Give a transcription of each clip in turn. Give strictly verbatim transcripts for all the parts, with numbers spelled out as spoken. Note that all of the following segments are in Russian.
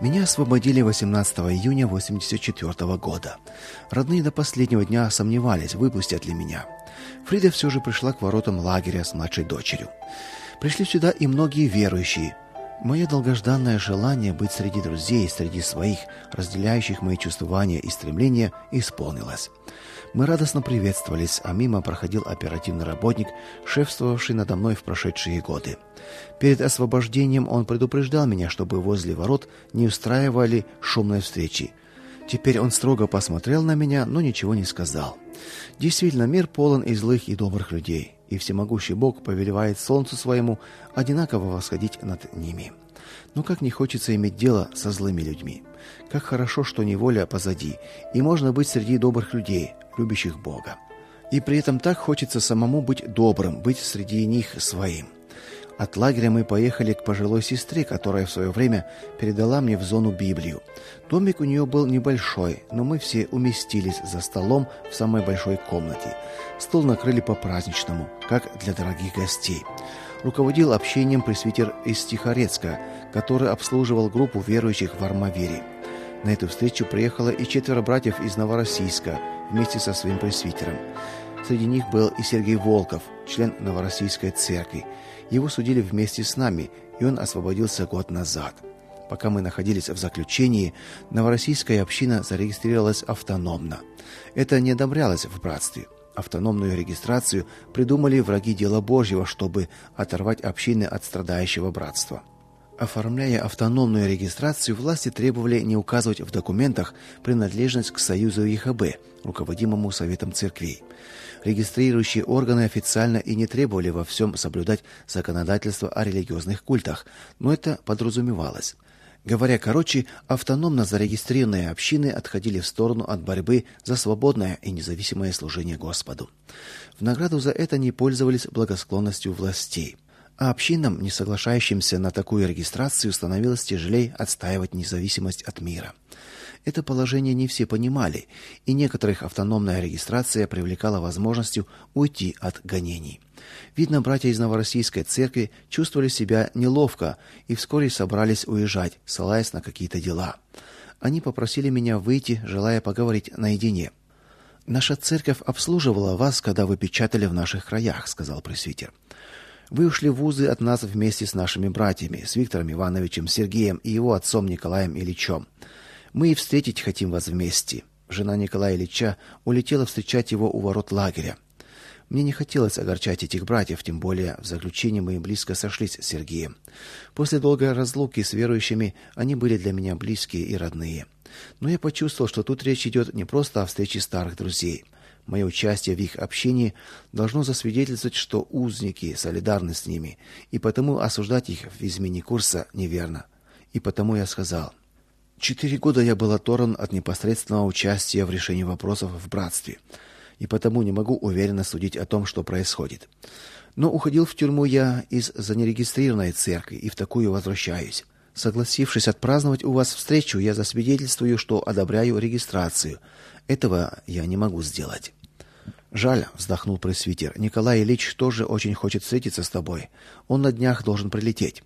Меня освободили восемнадцатого июня восемьдесят четвёртого года. Родные до последнего дня сомневались, выпустят ли меня. Фрида все же пришла к воротам лагеря с младшей дочерью. Пришли сюда и многие верующие. Мое долгожданное желание быть среди друзей, среди своих, разделяющих мои чувствования и стремления, исполнилось. Мы радостно приветствовались, а мимо проходил оперативный работник, шефствовавший надо мной в прошедшие годы. Перед освобождением он предупреждал меня, чтобы возле ворот не устраивали шумной встречи. Теперь он строго посмотрел на меня, но ничего не сказал. Действительно, мир полон и злых, и добрых людей, и всемогущий Бог повелевает солнцу своему одинаково восходить над ними. Но как не хочется иметь дело со злыми людьми. Как хорошо, что неволя позади, и можно быть среди добрых людей, любящих Бога. И при этом так хочется самому быть добрым, быть среди них своим. От лагеря мы поехали к пожилой сестре, которая в свое время передала мне в зону Библию. Домик у нее был небольшой, но мы все уместились за столом в самой большой комнате. Стол накрыли по-праздничному, как для дорогих гостей. Руководил общением пресвитер из Тихорецка, который обслуживал группу верующих в Армавире. На эту встречу приехало и четверо братьев из Новороссийска вместе со своим пресвитером. Среди них был и Сергей Волков, член Новороссийской церкви. Его судили вместе с нами, и он освободился год назад. Пока мы находились в заключении, Новороссийская община зарегистрировалась автономно. Это не одобрялось в братстве. Автономную регистрацию придумали враги дела Божьего, чтобы оторвать общины от страдающего братства. Оформляя автономную регистрацию, власти требовали не указывать в документах принадлежность к Союзу ЕХБ, руководимому Советом церквей. Регистрирующие органы официально и не требовали во всем соблюдать законодательство о религиозных культах, но это подразумевалось. Говоря короче, автономно зарегистрированные общины отходили в сторону от борьбы за свободное и независимое служение Господу. В награду за это они пользовались благосклонностью властей. А общинам, не соглашающимся на такую регистрацию, становилось тяжелее отстаивать независимость от мира. Это положение не все понимали, и некоторых автономная регистрация привлекала возможностью уйти от гонений. Видно, братья из Новороссийской церкви чувствовали себя неловко и вскоре собрались уезжать, ссылаясь на какие-то дела. Они попросили меня выйти, желая поговорить наедине. «Наша церковь обслуживала вас, когда вы печатали в наших краях», — сказал пресвитер. «Вы ушли в вузы от нас вместе с нашими братьями, с Виктором Ивановичем, Сергеем и его отцом Николаем Ильичем. Мы и встретить хотим вас вместе». Жена Николая Ильича улетела встречать его у ворот лагеря. Мне не хотелось огорчать этих братьев, тем более в заключении мы близко сошлись с Сергеем. После долгой разлуки с верующими они были для меня близкие и родные. Но я почувствовал, что тут речь идет не просто о встрече старых друзей. Мое участие в их общении должно засвидетельствовать, что узники солидарны с ними, и потому осуждать их в измене курса неверно. И потому я сказал: «Четыре года я был оторван от непосредственного участия в решении вопросов в братстве, и потому не могу уверенно судить о том, что происходит. Но уходил в тюрьму я из занерегистрированной церкви, и в такую возвращаюсь. Согласившись отпраздновать у вас встречу, я засвидетельствую, что одобряю регистрацию. Этого я не могу сделать». «Жаль», — вздохнул пресвитер. «Николай Ильич тоже очень хочет встретиться с тобой. Он на днях должен прилететь».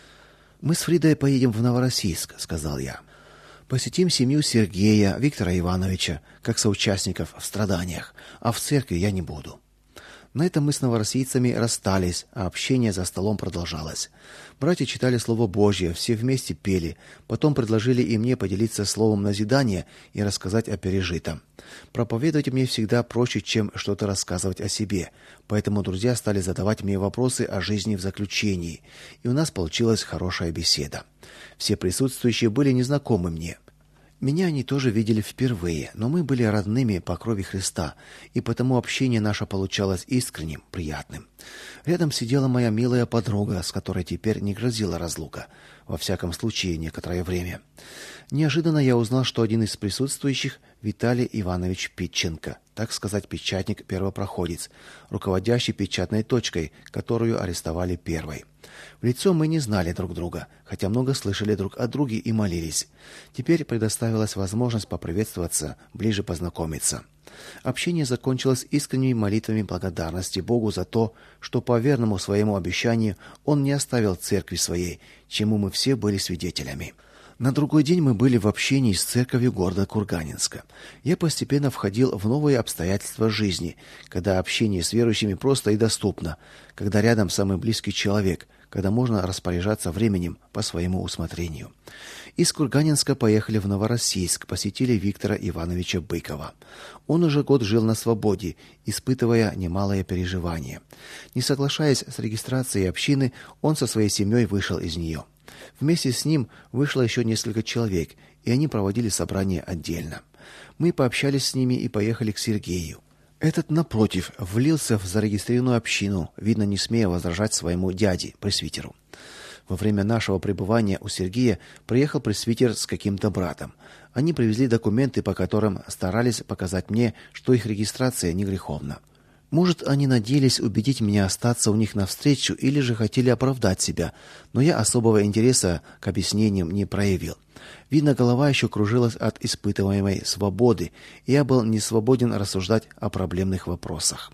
«Мы с Фридой поедем в Новороссийск», — сказал я. «Посетим семью Сергея, Виктора Ивановича, как соучастников в страданиях, а в церкви я не буду». На этом мы с новороссийцами расстались, а общение за столом продолжалось. Братья читали Слово Божье, все вместе пели, потом предложили и мне поделиться словом назидания и рассказать о пережитом. Проповедовать мне всегда проще, чем что-то рассказывать о себе, поэтому друзья стали задавать мне вопросы о жизни в заключении, и у нас получилась хорошая беседа. Все присутствующие были незнакомы мне. Меня они тоже видели впервые, но мы были родными по крови Христа, и потому общение наше получалось искренним, приятным. Рядом сидела моя милая подруга, с которой теперь не грозила разлука, во всяком случае некоторое время. Неожиданно я узнал, что один из присутствующих — Виталий Иванович Питченко, так сказать, печатник-первопроходец, руководящий печатной точкой, которую арестовали первой. В лицо мы не знали друг друга, хотя много слышали друг о друге и молились. Теперь предоставилась возможность поприветствоваться, ближе познакомиться. Общение закончилось искренними молитвами благодарности Богу за то, что по верному своему обещанию Он не оставил церкви своей, чему мы все были свидетелями. На другой день мы были в общении с церковью города Курганинска. Я постепенно входил в новые обстоятельства жизни, когда общение с верующими просто и доступно, когда рядом самый близкий человек, когда можно распоряжаться временем по своему усмотрению. Из Курганинска поехали в Новороссийск, посетили Виктора Ивановича Быкова. Он уже год жил на свободе, испытывая немалое переживание. Не соглашаясь с регистрацией общины, он со своей семьей вышел из нее. Вместе с ним вышло еще несколько человек, и они проводили собрание отдельно. Мы пообщались с ними и поехали к Сергею. Этот, напротив, влился в зарегистрированную общину, видно, не смея возражать своему дяде, пресвитеру. Во время нашего пребывания у Сергея приехал пресвитер с каким-то братом. Они привезли документы, по которым старались показать мне, что их регистрация не греховна. Может, они надеялись убедить меня остаться у них навстречу или же хотели оправдать себя, но я особого интереса к объяснениям не проявил. Видно, голова еще кружилась от испытываемой свободы, и я был не свободен рассуждать о проблемных вопросах.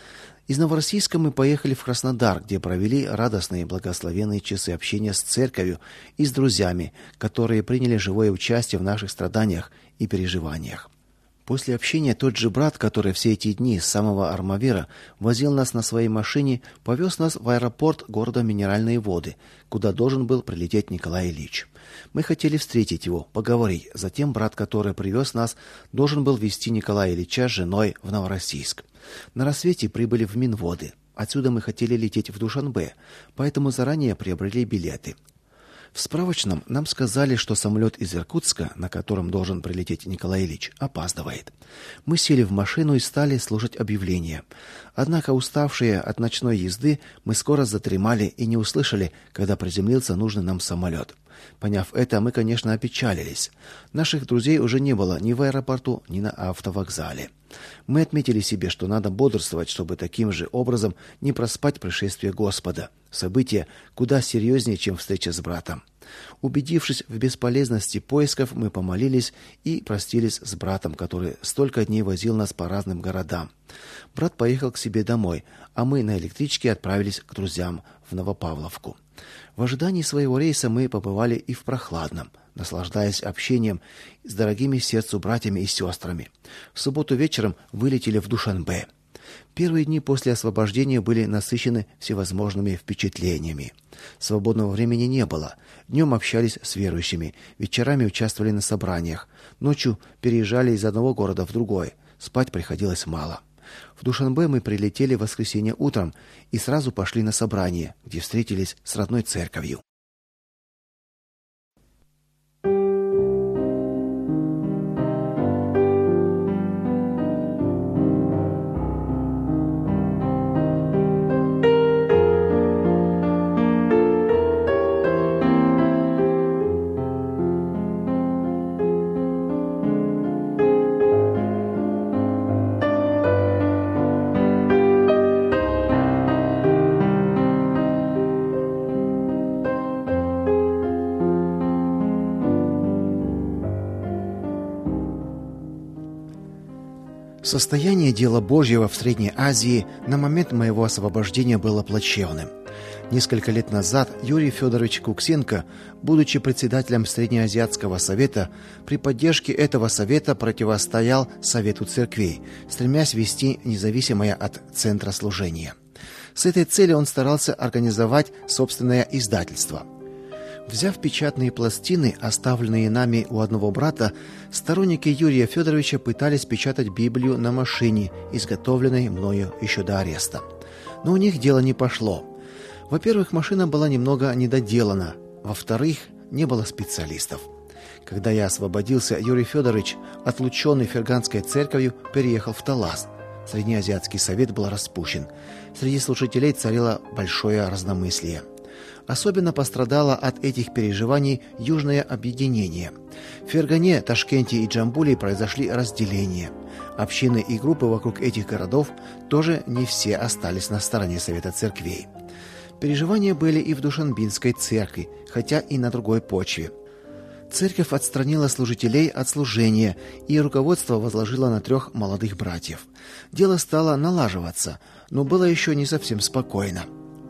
Из Новороссийска мы поехали в Краснодар, где провели радостные благословенные часы общения с церковью и с друзьями, которые приняли живое участие в наших страданиях и переживаниях. После общения тот же брат, который все эти дни с самого Армавира возил нас на своей машине, повез нас в аэропорт города Минеральные Воды, куда должен был прилететь Николай Ильич. Мы хотели встретить его, поговорить. Затем брат, который привез нас, должен был везти Николая Ильича с женой в Новороссийск. На рассвете прибыли в Минводы. Отсюда мы хотели лететь в Душанбе, поэтому заранее приобрели билеты. В справочном нам сказали, что самолет из Иркутска, на котором должен прилететь Николай Ильич, опаздывает. Мы сели в машину и стали слушать объявления. Однако, уставшие от ночной езды, мы скоро задремали и не услышали, когда приземлился нужный нам самолет. Поняв это, мы, конечно, опечалились. Наших друзей уже не было ни в аэропорту, ни на автовокзале. Мы отметили себе, что надо бодрствовать, чтобы таким же образом не проспать пришествие Господа. Событие куда серьезнее, чем встреча с братом. Убедившись в бесполезности поисков, мы помолились и простились с братом, который столько дней возил нас по разным городам. Брат поехал к себе домой, а мы на электричке отправились к друзьям в Новопавловку. В ожидании своего рейса мы побывали и в Прохладном, наслаждаясь общением с дорогими сердцу братьями и сестрами. В субботу вечером вылетели в Душанбе. Первые дни после освобождения были насыщены всевозможными впечатлениями. Свободного времени не было. Днем общались с верующими, вечерами участвовали на собраниях, ночью переезжали из одного города в другой. Спать приходилось мало. В Душанбе мы прилетели в воскресенье утром и сразу пошли на собрание, где встретились с родной церковью. Состояние дела Божьего в Средней Азии на момент моего освобождения было плачевным. Несколько лет назад Юрий Федорович Куксенко, будучи председателем Среднеазиатского совета, при поддержке этого совета противостоял Совету церквей, стремясь вести независимое от центра служение. С этой целью он старался организовать собственное издательство. Взяв печатные пластины, оставленные нами у одного брата, сторонники Юрия Федоровича пытались печатать Библию на машине, изготовленной мною еще до ареста. Но у них дело не пошло. Во-первых, машина была немного недоделана. Во-вторых, не было специалистов. Когда я освободился, Юрий Федорович, отлученный Ферганской церковью, переехал в Талас. Среднеазиатский совет был распущен. Среди слушателей царило большое разномыслие. Особенно пострадало от этих переживаний Южное объединение. В Фергане, Ташкенте и Джамбуле произошли разделения. Общины и группы вокруг этих городов тоже не все остались на стороне Совета церквей. Переживания были и в Душанбинской церкви, хотя и на другой почве. Церковь отстранила служителей от служения, и руководство возложило на трех молодых братьев. Дело стало налаживаться, но было еще не совсем спокойно.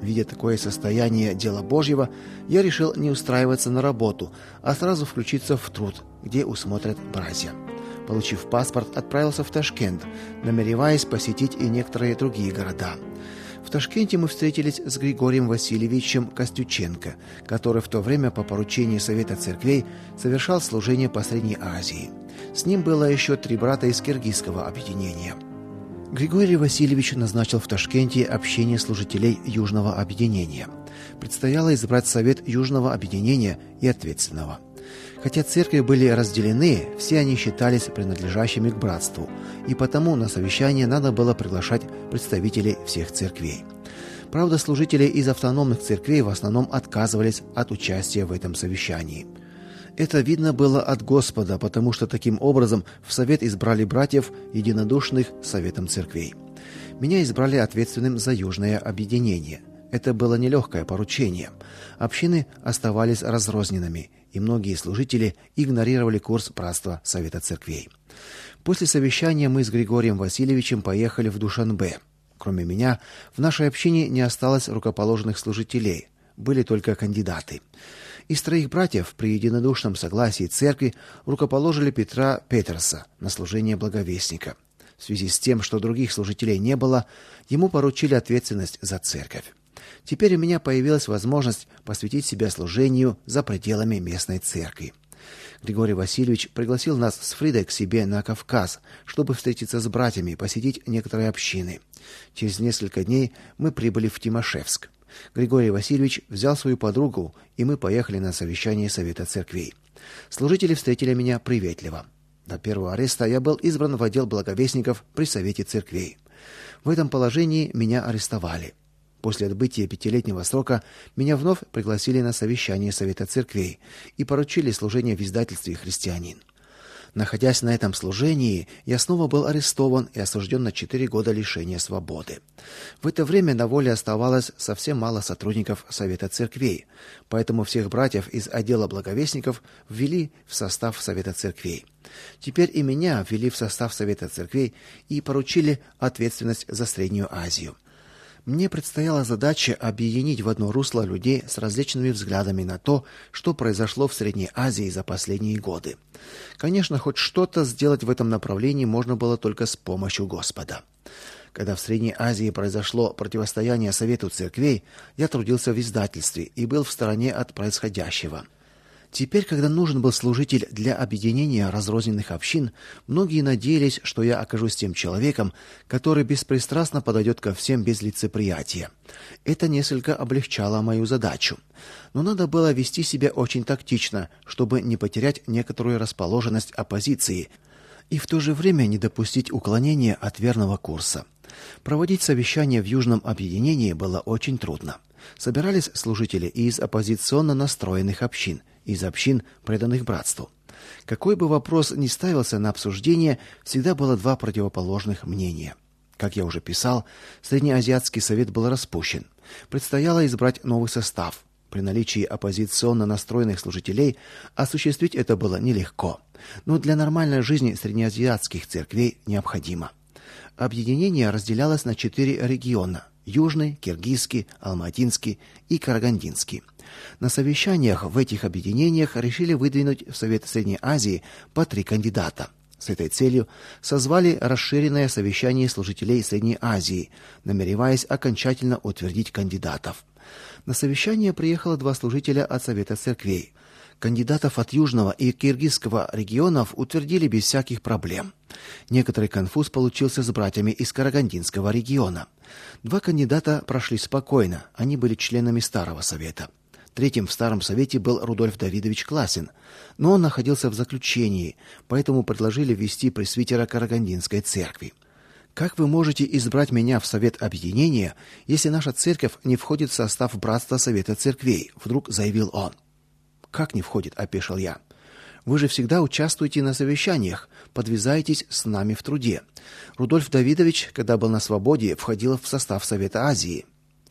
Видя такое состояние дела Божьего, я решил не устраиваться на работу, а сразу включиться в труд, где усмотрят братья. Получив паспорт, отправился в Ташкент, намереваясь посетить и некоторые другие города. В Ташкенте мы встретились с Григорием Васильевичем Костюченко, который в то время по поручению Совета Церквей совершал служение по Средней Азии. С ним было еще три брата из киргизского объединения. Григорий Васильевич назначил в Ташкенте общение служителей Южного объединения. Предстояло избрать Совет Южного объединения и ответственного. Хотя церкви были разделены, все они считались принадлежащими к братству, и потому на совещание надо было приглашать представителей всех церквей. Правда, служители из автономных церквей в основном отказывались от участия в этом совещании. Это видно было от Господа, потому что таким образом в совет избрали братьев, единодушных с советом церквей. Меня избрали ответственным за Южное объединение. Это было нелегкое поручение. Общины оставались разрозненными, и многие служители игнорировали курс братства Совета Церквей. После совещания мы с Григорием Васильевичем поехали в Душанбе. Кроме меня, в нашей общине не осталось рукоположенных служителей, были только кандидаты. Из троих братьев при единодушном согласии церкви рукоположили Петра Петерса на служение благовестника. В связи с тем, что других служителей не было, ему поручили ответственность за церковь. Теперь у меня появилась возможность посвятить себя служению за пределами местной церкви. Григорий Васильевич пригласил нас с Фридой к себе на Кавказ, чтобы встретиться с братьями и посетить некоторые общины. Через несколько дней мы прибыли в Тимашевск. Григорий Васильевич взял свою подругу, и мы поехали на совещание Совета Церквей. Служители встретили меня приветливо. До первого ареста я был избран в отдел благовестников при Совете Церквей. В этом положении меня арестовали. После отбытия пятилетнего срока меня вновь пригласили на совещание Совета Церквей и поручили служение в издательстве «Христианин». Находясь на этом служении, я снова был арестован и осужден на четыре года лишения свободы. В это время на воле оставалось совсем мало сотрудников Совета Церквей, поэтому всех братьев из отдела благовестников ввели в состав Совета Церквей. Теперь и меня ввели в состав Совета Церквей и поручили ответственность за Среднюю Азию. Мне предстояла задача объединить в одно русло людей с различными взглядами на то, что произошло в Средней Азии за последние годы. Конечно, хоть что-то сделать в этом направлении можно было только с помощью Господа. Когда в Средней Азии произошло противостояние Совету Церквей, я трудился в издательстве и был в стороне от происходящего. Теперь, когда нужен был служитель для объединения разрозненных общин, многие надеялись, что я окажусь тем человеком, который беспристрастно подойдет ко всем без лицеприятия. Это несколько облегчало мою задачу. Но надо было вести себя очень тактично, чтобы не потерять некоторую расположенность оппозиции и в то же время не допустить уклонения от верного курса. Проводить совещания в Южном объединении было очень трудно. Собирались служители и из оппозиционно настроенных общин, из общин, преданных братству. Какой бы вопрос ни ставился на обсуждение, всегда было два противоположных мнения. Как я уже писал, Среднеазиатский совет был распущен. Предстояло избрать новый состав. При наличии оппозиционно настроенных служителей осуществить это было нелегко, но для нормальной жизни среднеазиатских церквей необходимо. Объединение разделялось на четыре региона: Южный, Киргизский, Алматинский и Карагандинский. На совещаниях в этих объединениях решили выдвинуть в Совет Средней Азии по три кандидата. С этой целью созвали расширенное совещание служителей Средней Азии, намереваясь окончательно утвердить кандидатов. На совещание приехало два служителя от Совета Церквей. Кандидатов от Южного и Киргизского регионов утвердили без всяких проблем. Некоторый конфуз получился с братьями из Карагандинского региона. Два кандидата прошли спокойно, они были членами Старого Совета. Третьим в Старом Совете был Рудольф Давидович Класин, но он находился в заключении, поэтому предложили ввести пресвитера Карагандинской церкви. «Как вы можете избрать меня в Совет Объединения, если наша церковь не входит в состав братства Совета Церквей?» — вдруг заявил он. «Как не входит?» — опешил я. «Вы же всегда участвуете на совещаниях, подвязаетесь с нами в труде. Рудольф Давидович, когда был на свободе, входил в состав Совета Азии».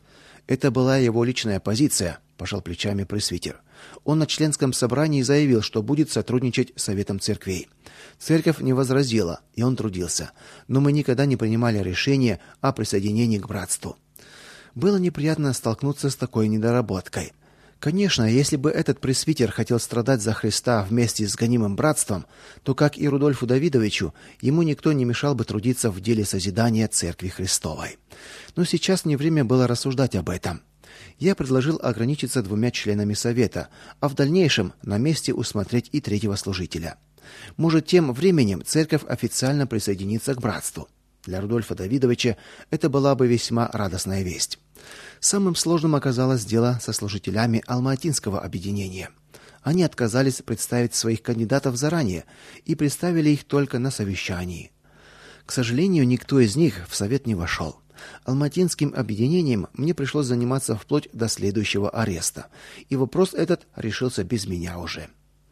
«Это была его личная позиция», — пожал плечами пресвитер. Он на членском собрании заявил, что будет сотрудничать с Советом Церквей. Церковь не возразила, и он трудился, но мы никогда не принимали решения о присоединении к братству. Было неприятно столкнуться с такой недоработкой. Конечно, если бы этот пресвитер хотел страдать за Христа вместе с гонимым братством, то, как и Рудольфу Давидовичу, ему никто не мешал бы трудиться в деле созидания Церкви Христовой. Но сейчас не время было рассуждать об этом. Я предложил ограничиться двумя членами совета, а в дальнейшем на месте усмотреть и третьего служителя. Может, тем временем церковь официально присоединится к братству. Для Рудольфа Давидовича это была бы весьма радостная весть. Самым сложным оказалось дело со служителями Алма-Атинского объединения. Они отказались представить своих кандидатов заранее и представили их только на совещании. К сожалению, никто из них в совет не вошел. Алма-Атинским объединением мне пришлось заниматься вплоть до следующего ареста, и вопрос этот решился без меня уже.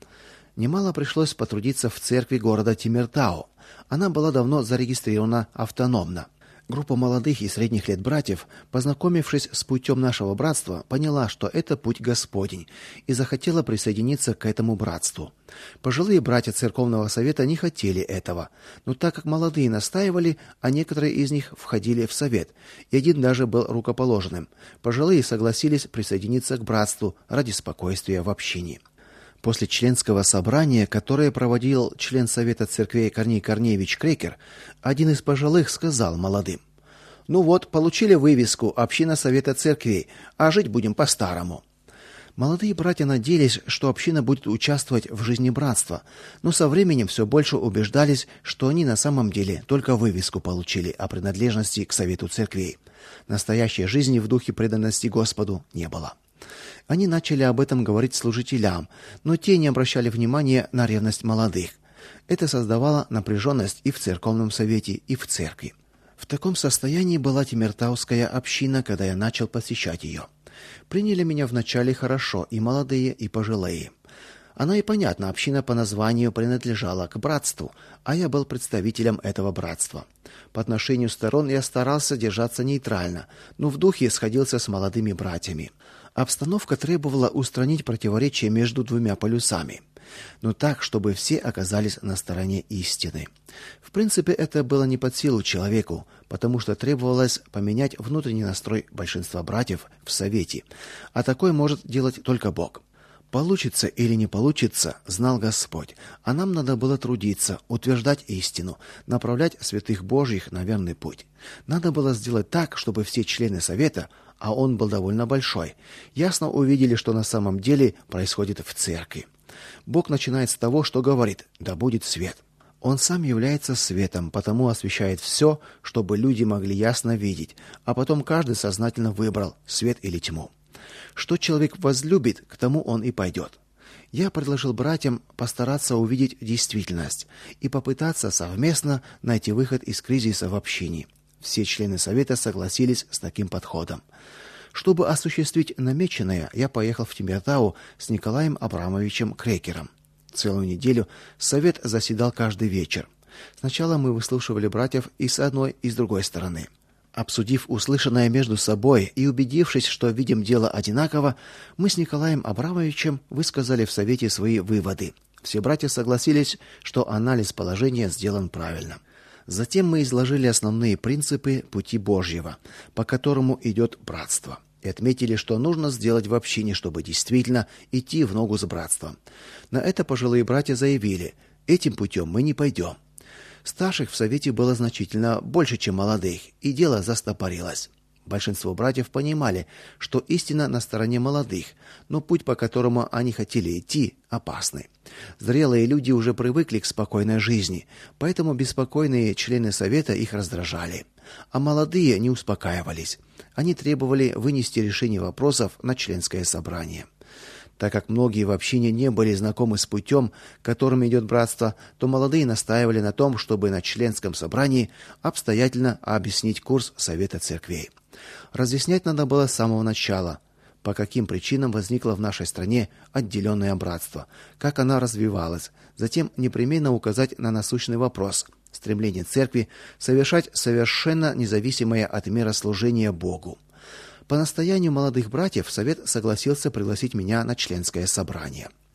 Немало пришлось потрудиться в церкви города Тимиртау. Она была давно зарегистрирована автономно. Группа молодых и средних лет братьев, познакомившись с путем нашего братства, поняла, что это путь Господень, и захотела присоединиться к этому братству. Пожилые братья церковного совета не хотели этого, но так как молодые настаивали, а некоторые из них входили в совет, и один даже был рукоположенным, пожилые согласились присоединиться к братству ради спокойствия в общине. После членского собрания, которое проводил член Совета церквей Корней Корнеевич Крекер, один из пожилых сказал молодым: «Ну вот, получили вывеску «Община Совета церквей», а жить будем по-старому». Молодые братья надеялись, что община будет участвовать в жизни братства, но со временем все больше убеждались, что они на самом деле только вывеску получили о принадлежности к Совету церквей. Настоящей жизни в духе преданности Господу не было. Они начали об этом говорить служителям, но те не обращали внимания на ревность молодых. Это создавало напряженность и в церковном совете, и в церкви. В таком состоянии была Тимиртауская община, когда я начал посещать ее. Приняли меня вначале хорошо и молодые, и пожилые. Оно и понятно, община по названию принадлежала к братству, а я был представителем этого братства. По отношению сторон я старался держаться нейтрально, но в духе сходился с молодыми братьями. Обстановка требовала устранить противоречия между двумя полюсами, но так, чтобы все оказались на стороне истины. В принципе, это было не под силу человеку, потому что требовалось поменять внутренний настрой большинства братьев в совете, а такой может делать только Бог. Получится или не получится, знал Господь, а нам надо было трудиться, утверждать истину, направлять святых Божьих на верный путь. Надо было сделать так, чтобы все члены совета, а он был довольно большой, ясно увидели, что на самом деле происходит в церкви. Бог начинает с того, что говорит: «Да будет свет». Он сам является светом, потому освещает все, чтобы люди могли ясно видеть, а потом каждый сознательно выбрал свет или тьму. Что человек возлюбит, к тому он и пойдет. Я предложил братьям постараться увидеть действительность и попытаться совместно найти выход из кризиса в общине. Все члены совета согласились с таким подходом. Чтобы осуществить намеченное, я поехал в Тимиртау с Николаем Абрамовичем Крекером. Целую неделю совет заседал каждый вечер. Сначала мы выслушивали братьев и с одной, и с другой стороны. Обсудив услышанное между собой и убедившись, что видим дело одинаково, мы с Николаем Абрамовичем высказали в совете свои выводы. Все братья согласились, что анализ положения сделан правильно. Затем мы изложили основные принципы пути Божьего, по которому идет братство, и отметили, что нужно сделать в общине, чтобы действительно идти в ногу с братством. На это пожилые братья заявили: этим путем мы не пойдем. Старших в совете было значительно больше, чем молодых, и дело застопорилось. Большинство братьев понимали, что истина на стороне молодых, но путь, по которому они хотели идти, опасный. Зрелые люди уже привыкли к спокойной жизни, поэтому беспокойные члены совета их раздражали, а молодые не успокаивались. Они требовали вынести решение вопросов на членское собрание. Так как многие в общине не были знакомы с путем, которым идет братство, то молодые настаивали на том, чтобы на членском собрании обстоятельно объяснить курс Совета церквей. Разъяснять надо было с самого начала, по каким причинам возникло в нашей стране отделенное братство, как оно развивалось, затем непременно указать на насущный вопрос – стремление церкви совершать совершенно независимое от мира служение Богу. По настоянию молодых братьев совет согласился пригласить меня на членское собрание.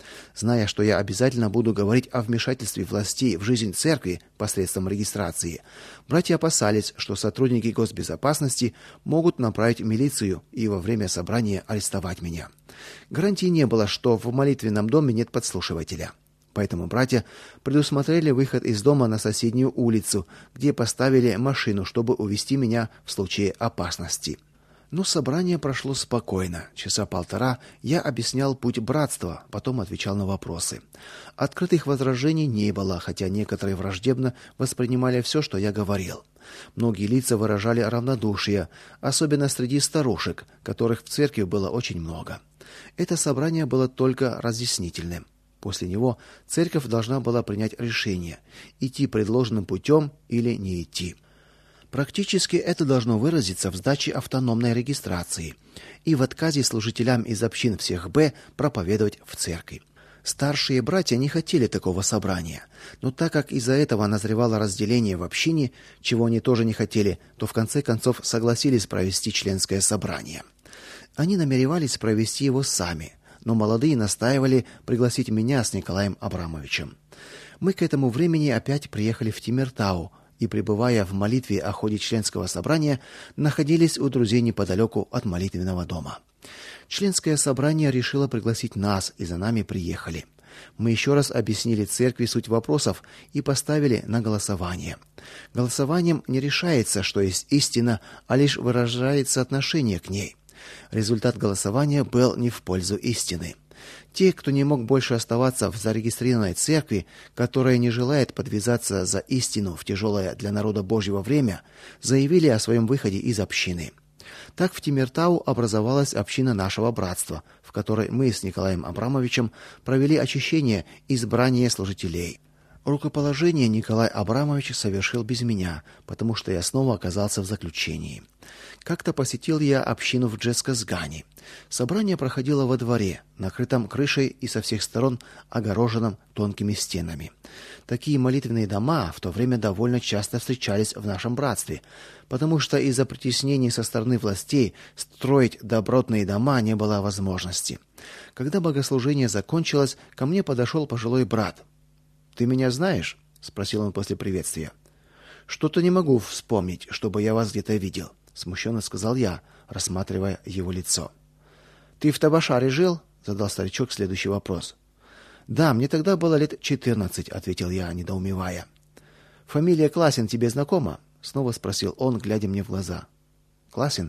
Зная, что я обязательно буду говорить о вмешательстве властей в жизнь церкви посредством регистрации, братья опасались, что сотрудники госбезопасности могут направить милицию и во время собрания арестовать меня. Гарантии не было, что в молитвенном доме нет подслушивателя. Поэтому братья предусмотрели выход из дома на соседнюю улицу, где поставили машину, чтобы увезти меня в случае опасности. Но собрание прошло спокойно. Часа полтора я объяснял путь братства, потом отвечал на вопросы. Открытых возражений не было, хотя некоторые враждебно воспринимали все, что я говорил. Многие лица выражали равнодушие, особенно среди старушек, которых в церкви было очень много. Это собрание было только разъяснительным. После него церковь должна была принять решение: идти предложенным путем или не идти. Практически это должно выразиться в сдаче автономной регистрации и в отказе служителям из общин всех Б проповедовать в церкви. Старшие братья не хотели такого собрания, но так как из-за этого назревало разделение в общине, чего они тоже не хотели, то в конце концов согласились провести членское собрание. Они намеревались провести его сами, но молодые настаивали пригласить меня с Николаем Абрамовичем. Мы к этому времени опять приехали в Тимиртау и, пребывая в молитве о ходе членского собрания, находились у друзей неподалеку от молитвенного дома. Членское собрание решило пригласить нас, и за нами приехали. Мы еще раз объяснили церкви суть вопросов и поставили на голосование. Голосованием не решается, что есть истина, а лишь выражается отношение к ней. Результат голосования был не в пользу истины. Те, кто не мог больше оставаться в зарегистрированной церкви, которая не желает подвязаться за истину в тяжелое для народа Божьего время, заявили о своем выходе из общины. Так в Тимиртау образовалась община нашего братства, в которой мы с Николаем Абрамовичем провели очищение и избрание служителей. Рукоположение Николай Абрамович совершил без меня, потому что я снова оказался в заключении. Как-то посетил я общину в Джесказгане. Собрание проходило во дворе, накрытом крышей и со всех сторон огороженном тонкими стенами. Такие молитвенные дома в то время довольно часто встречались в нашем братстве, потому что из-за притеснений со стороны властей строить добротные дома не было возможности. Когда богослужение закончилось, ко мне подошел пожилой брат. «Ты меня знаешь?» — спросил он после приветствия. «Что-то не могу вспомнить, чтобы я вас где-то видел», — смущенно сказал я, рассматривая его лицо. «Ты в Табашаре жил?» — задал старичок следующий вопрос. «Да, мне тогда было лет четырнадцать», — ответил я, недоумевая. «Фамилия Класин тебе знакома?» — снова спросил он, глядя мне в глаза. «Класин?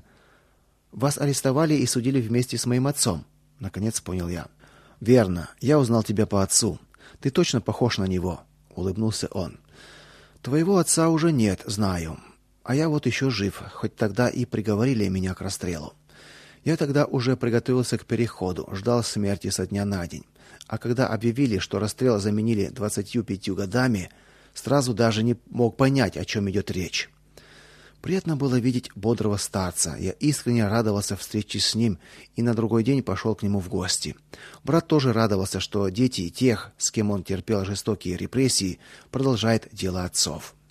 Вас арестовали и судили вместе с моим отцом», — наконец понял я. «Верно, я узнал тебя по отцу. Ты точно похож на него», — улыбнулся он. «Твоего отца уже нет, знаю. А я вот еще жив, хоть тогда и приговорили меня к расстрелу. Я тогда уже приготовился к переходу, ждал смерти со дня на день. А когда объявили, что расстрел заменили двадцатью пятью годами, сразу даже не мог понять, о чем идет речь. Приятно было видеть бодрого старца. Я искренне радовался встрече с ним и на другой день пошел к нему в гости. Брат тоже радовался, что дети тех, с кем он терпел жестокие репрессии, продолжают дело отцов.